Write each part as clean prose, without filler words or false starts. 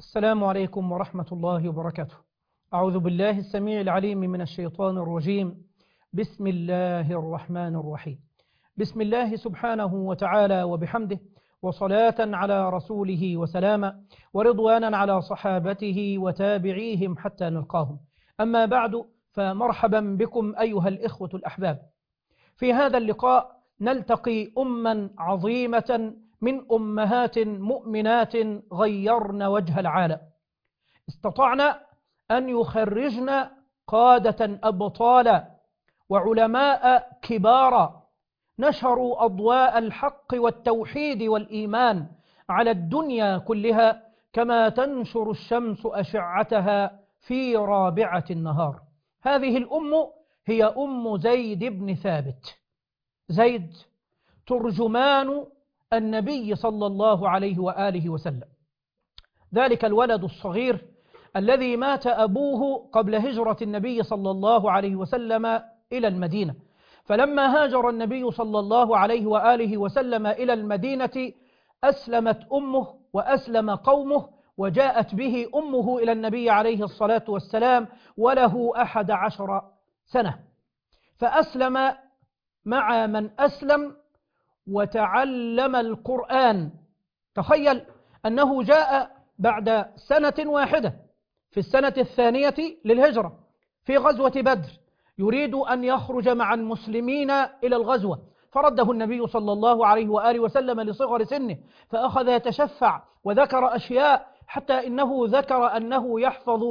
السلام عليكم ورحمة الله وبركاته. أعوذ بالله السميع العليم من الشيطان الرجيم. بسم الله الرحمن الرحيم. بسم الله سبحانه وتعالى وبحمده، وصلاة على رسوله وسلاما، ورضوانا على صحابته وتابعيهم حتى نلقاهم. أما بعد، فمرحبا بكم أيها الإخوة الأحباب. في هذا اللقاء نلتقي أما عظيمة من أمهات مؤمنات غيرن وجه العالم، استطعنا أن يخرجن قادة أبطالا وعلماء كبارا نشروا أضواء الحق والتوحيد والإيمان على الدنيا كلها كما تنشر الشمس أشعتها في رابعة النهار. هذه الأم هي أم زيد بن ثابت. زيد ترجمان النبي صلى الله عليه وآله وسلم، ذلك الولد الصغير الذي مات أبوه قبل هجرة النبي صلى الله عليه وسلم إلى المدينة، فلما هاجر النبي صلى الله عليه وآله وسلم إلى المدينة أسلمت أمه وأسلم قومه، وجاءت به أمه إلى النبي عليه الصلاة والسلام وله 11 سنة، فأسلم مع من أسلم وتعلم القرآن. تخيل أنه جاء بعد سنة واحدة في السنة الثانية للهجرة في غزوة بدر، يريد أن يخرج مع المسلمين إلى الغزوة، فرده النبي صلى الله عليه وآله وسلم لصغر سنه، فأخذ يتشفع وذكر أشياء حتى إنه ذكر أنه يحفظ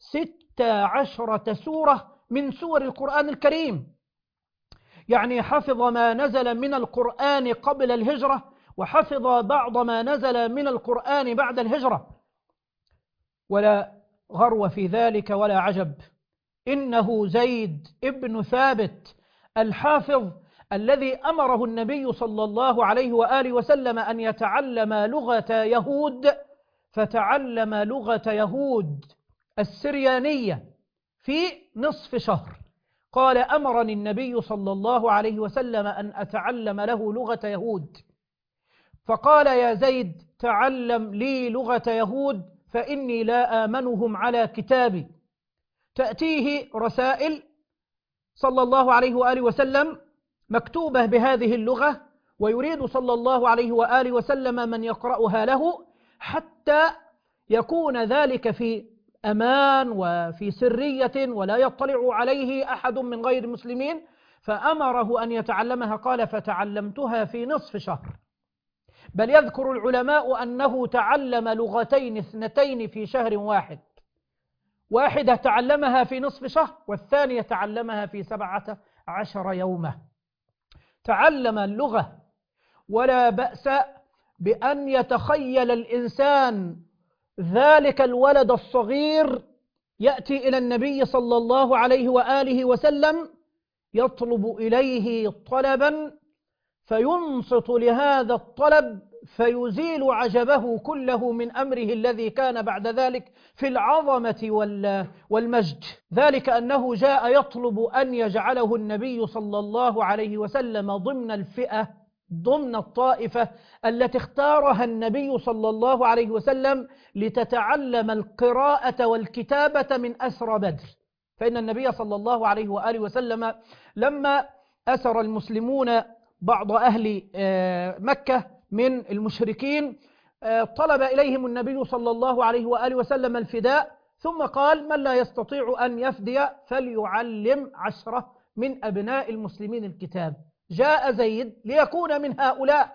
16 سورة من سور القرآن الكريم، يعني حفظ ما نزل من القرآن قبل الهجرة وحفظ بعض ما نزل من القرآن بعد الهجرة. ولا غرو في ذلك ولا عجب، إنه زيد ابن ثابت الحافظ الذي أمره النبي صلى الله عليه وآله وسلم أن يتعلم لغة يهود، فتعلم لغة يهود السريانية في نصف شهر. قال: أمرني النبي صلى الله عليه وسلم أن أتعلم له لغة يهود، فقال: يا زيد تعلم لي لغة يهود فإني لا آمنهم على كتابي. تأتيه رسائل صلى الله عليه وآله وسلم مكتوبة بهذه اللغة، ويريد صلى الله عليه وآله وسلم من يقرأها له حتى يكون ذلك في أمان وفي سرية ولا يطلع عليه أحد من غير المسلمين، فأمره أن يتعلمها. قال: فتعلمتها في نصف شهر. بل يذكر العلماء أنه تعلم لغتين 2 في شهر واحد، واحدة تعلمها في نصف شهر والثانية تعلمها في 17 يوما. تعلم اللغة. ولا بأس بأن يتخيل الإنسان ذلك الولد الصغير يأتي إلى النبي صلى الله عليه وآله وسلم يطلب إليه طلبا، فينصت لهذا الطلب فيزيل عجبه كله من أمره الذي كان بعد ذلك في العظمة والمجد. ذلك أنه جاء يطلب أن يجعله النبي صلى الله عليه وسلم ضمن الفئة، ضمن الطائفة التي اختارها النبي صلى الله عليه وسلم لتتعلم القراءة والكتابة من أسرى بدر. فإن النبي صلى الله عليه وآله وسلم لما أسر المسلمون بعض أهل مكة من المشركين طلب إليهم النبي صلى الله عليه وآله وسلم الفداء، ثم قال: من لا يستطيع أن يفدي فليعلم 10 من أبناء المسلمين الكتاب. جاء زيد ليكون من هؤلاء،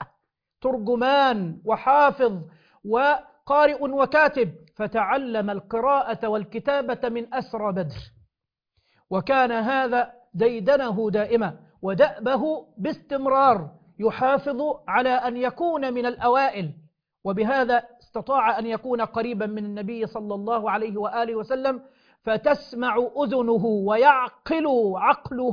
ترجمان وحافظ وقارئ وكاتب، فتعلم القراءة والكتابة من أسرى بدر. وكان هذا ديدنه دائما ودأبه باستمرار، يحافظ على أن يكون من الأوائل، وبهذا استطاع أن يكون قريبا من النبي صلى الله عليه وآله وسلم، فتسمع أذنه ويعقل عقله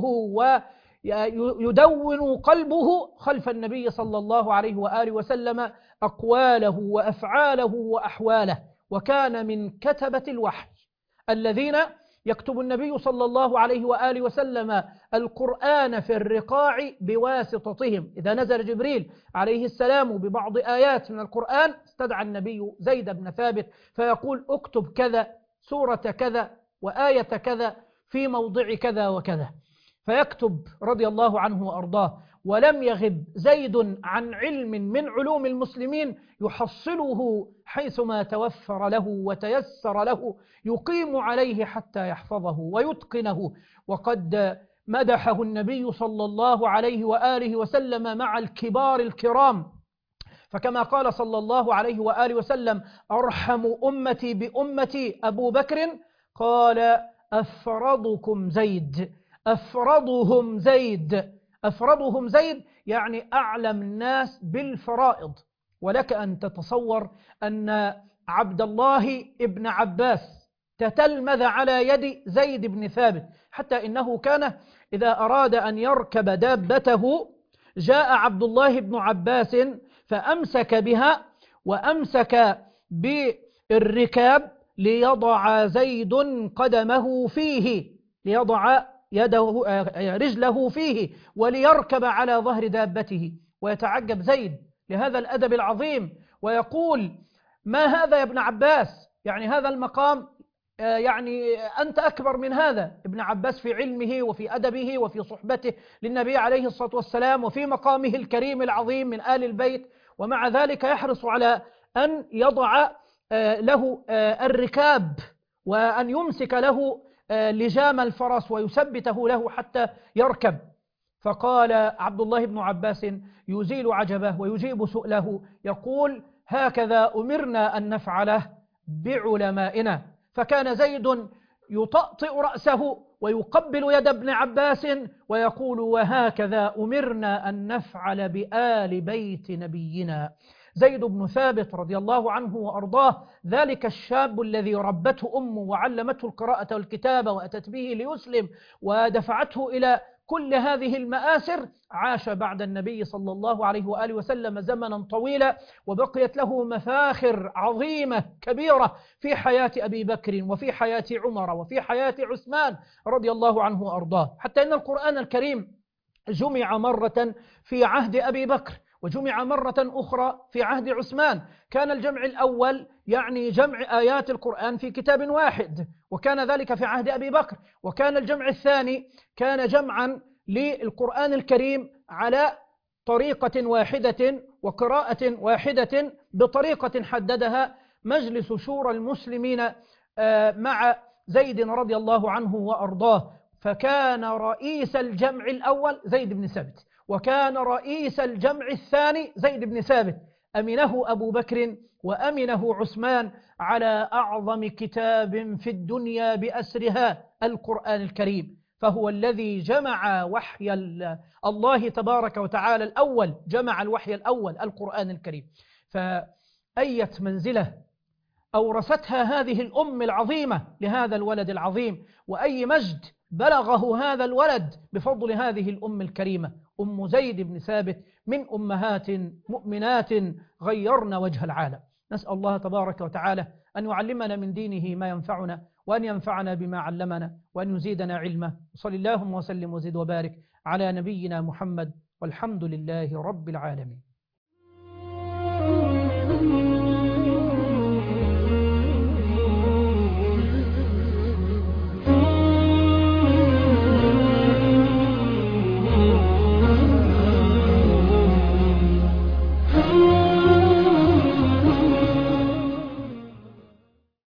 ويدون قلبه خلف النبي صلى الله عليه وآله وسلم أقواله وأفعاله وأحواله. وكان من كتبة الوحي الذين يكتب النبي صلى الله عليه وآله وسلم القرآن في الرقاع بواسطتهم. إذا نزل جبريل عليه السلام ببعض آيات من القرآن استدعى النبي زيد بن ثابت فيقول اكتب كذا سورة كذا وآية كذا في موضع كذا وكذا، فيكتب رضي الله عنه وأرضاه. ولم يغب زيد عن علم من علوم المسلمين يحصله حيثما توفر له وتيسر له، يقيم عليه حتى يحفظه ويتقنه. وقد مدحه النبي صلى الله عليه وآله وسلم مع الكبار الكرام، فكما قال صلى الله عليه وآله وسلم أرحم أمتي بأمتي أبو بكر، قال أفرضكم زيد، أفرضهم زيد. أفرضهم زيد يعني أعلم الناس بالفرائض. ولك أن تتصور أن عبد الله ابن عباس تتلمذ على يد زيد بن ثابت، حتى إنه كان إذا أراد أن يركب دابته جاء عبد الله بن عباس فأمسك بها وأمسك بالركاب ليضع زيد قدمه فيه، ليضع يده رجله فيه وليركب على ظهر دابته. ويتعجب زيد لهذا الأدب العظيم ويقول ما هذا يا ابن عباس، يعني هذا المقام، يعني أنت أكبر من هذا. ابن عباس في علمه وفي أدبه وفي صحبته للنبي عليه الصلاة والسلام وفي مقامه الكريم العظيم من آل البيت، ومع ذلك يحرص على أن يضع له الركاب وأن يمسك له لجام الفرس ويثبته له حتى يركب. فقال عبد الله بن عباس يزيل عجبه ويجيب سؤله يقول هكذا أمرنا أن نفعله بعلمائنا. فكان زيد يطأطئ رأسه ويقبل يد ابن عباس ويقول وهكذا أمرنا أن نفعل بآل بيت نبينا. زيد بن ثابت رضي الله عنه وأرضاه، ذلك الشاب الذي ربته أمه وعلمته القراءة والكتابة وأتت به ليسلم ودفعته إلى كل هذه المآسر، عاش بعد النبي صلى الله عليه وآله وسلم زمنا طويلا، وبقيت له مفاخر عظيمة كبيرة في حياة أبي بكر وفي حياة عمر وفي حياة عثمان رضي الله عنه وأرضاه. حتى إن القرآن الكريم جمع مرة في عهد أبي بكر وجمع مرة أخرى في عهد عثمان. كان الجمع الأول يعني جمع آيات القرآن في كتاب واحد، وكان ذلك في عهد أبي بكر. وكان الجمع الثاني كان جمعا للقرآن الكريم على طريقة واحدة وقراءة واحدة بطريقة حددها مجلس شورى المسلمين مع زيد رضي الله عنه وأرضاه. فكان رئيس الجمع الأول زيد بن ثابت، وكان رئيس الجمع الثاني زيد بن ثابت. أمنه أبو بكر وأمنه عثمان على أعظم كتاب في الدنيا بأسرها القرآن الكريم، فهو الذي جمع وحي الله تبارك وتعالى الأول، جمع الوحي الأول القرآن الكريم. فأية منزلة أورثتها هذه الأم العظيمة لهذا الولد العظيم، وأي مجد بلغه هذا الولد بفضل هذه الأم الكريمة، أم زيد بن ثابت، من أمهات مؤمنات غيرن وجه العالم. نسأل الله تبارك وتعالى أن يعلمنا من دينه ما ينفعنا، وأن ينفعنا بما علمنا، وأن يزيدنا علما. وصلى اللهم وسلم وزد وبارك على نبينا محمد، والحمد لله رب العالمين.